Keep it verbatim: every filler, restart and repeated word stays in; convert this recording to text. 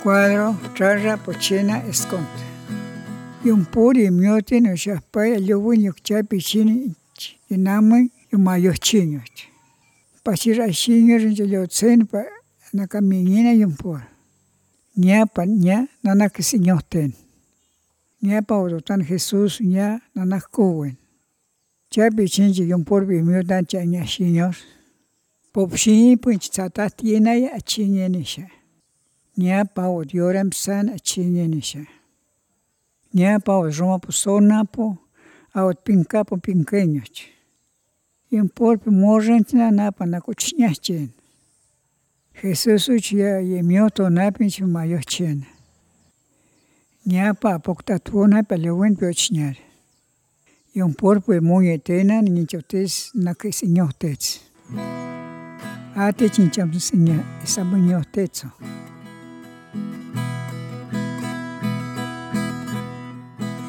Cuadro, rara, pochena, esconte. Yung puri miote no shapay alowin yung chapi chini inamay yung mayo chinyo. Pachira chinyo rin yo tsen pa nakamingina yung por. Nya pa nya nanakisinyoten. Nya pa urutan Jesús nya nanakuwen. Chapi chinchi yung por bi miotan cha nya chinyor. Popshini punch tatatiena ya achinyenisha. Nya pa odioram san achinyenisha. Nya pa odroma pusona po awat pinka po pinkeñoch. Yung por pi morrentina napa nakuchñachen. Jesús uch ya yemioto napin chumayochen. Nya pa apoktatuona pa lewin piochñar. Yung por pi muyetena nichotes nakisiñohtets. Ate chincham sinya isabuñohtetso.